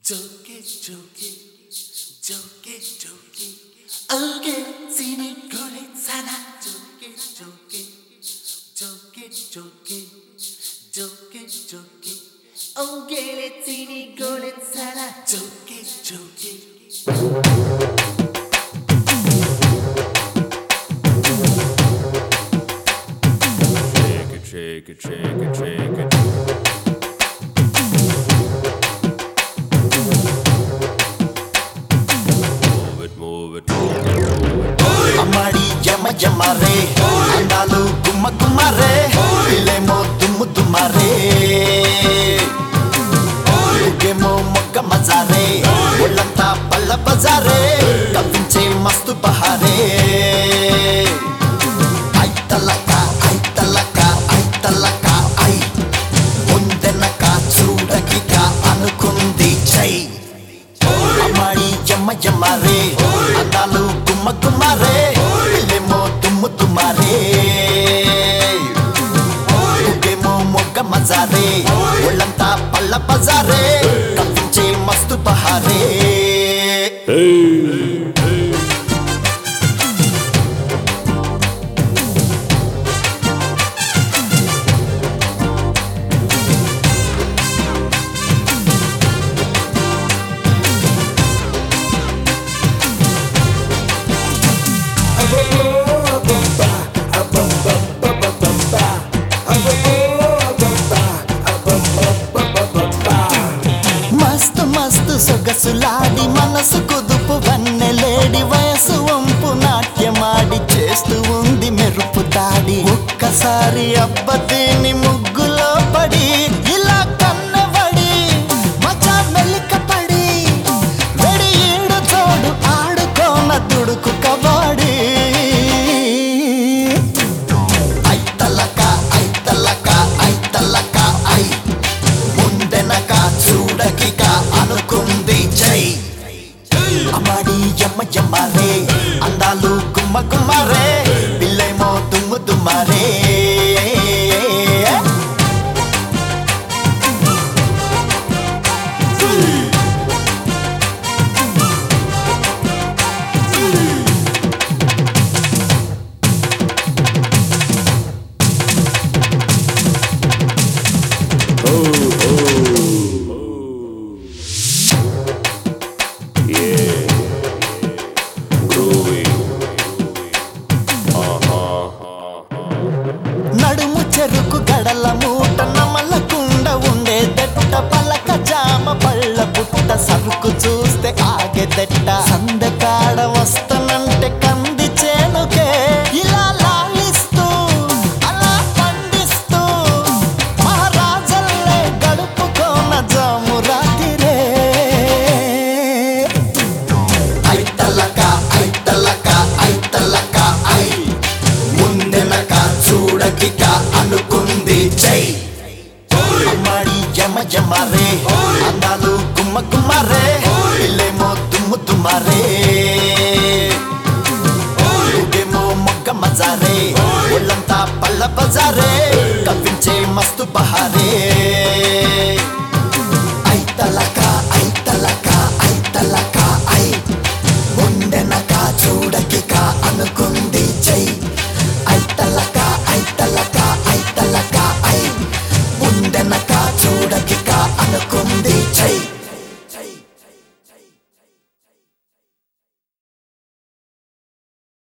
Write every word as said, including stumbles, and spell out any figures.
Joke, joke, joke, joke. Okay, sini kulit sana. Joke, joke, joke, joke, joke, joke. Okay, let's sini kulit sana. Joke, joke. Shake it, shake it, shake it. Move it, move it, move it, move it. అమ్మాడి జమ జమరే అందాలు గుమ్మ గుమ్మరే ఇలేమో దుమ్ము దుమ్మరే ఊగేమో మొక్క మజారే ఒళ్ళంతా పల్ల బజారే కవ్వించే మస్తు బహారే ఐ తలక ఐ తలక ఐ తలక ఐ ముందెనక చూడకిక అనుకుంది చై అమ్మాడి జమ జమరే అందాలు గుమ్మ గుమ్మరే ఇలేమో దుమ్ము దుమ్మరే ఊగేమో మొగ్గ మజారే ఒళ్ళంతా పల్ల బజారే కవ్వించే మస్తు బహారే మస్తు మస్తు సొగసులాడి మనసు కుదుపు వన్నెలేడి వయసు వంపు నాట్యమాడి చేస్తూ ఉంది మెరుపు దాడి ఒక్కసారి అబ్బతీని ముగ్గులో పడి ఇలా కన్నబడి మజా మెలిక పడి వెడి ఈడు తోడు ఆడుకోన తుడుకు కబడి ఐ తలక ఐ తలక ఐ తలక ఐ ముందెనక చూడకిక అనుకుంది చై అమ్మాడి యమ్మ యమ్మరే అందాలు గుమ్మ గుమ్మరే పిల్లేమో దుమ్ము దుమ్మరే నడుము చెరుకు గడల మూట నమలకుండా ఉండే దట్ట పలక జామ పళ్ళ పుట్ట సరుకు చూస్తే ఆగెదట్ట సందకాడ వస్తనంటే కంది చేనుకే ఇలా లాలిస్తూ అలా పండిస్తూ మహారాజల్లే గడుపుకోన జాము రాతిరే ఐ తలక ఐ తలక ఐ తలక ఐ ముందెనక చూడకిక అనుకుంది చై అమ్మాడి జమ జమరే అందాలు గుమ్మ గుమ్మరే ఇల్లేమో దుమ్ము దుమ్మరే ఊగేమో మొగ్గ మజారే ఒళ్ళంతా పల్ల బజారే కవ్వించే మస్తు బహారే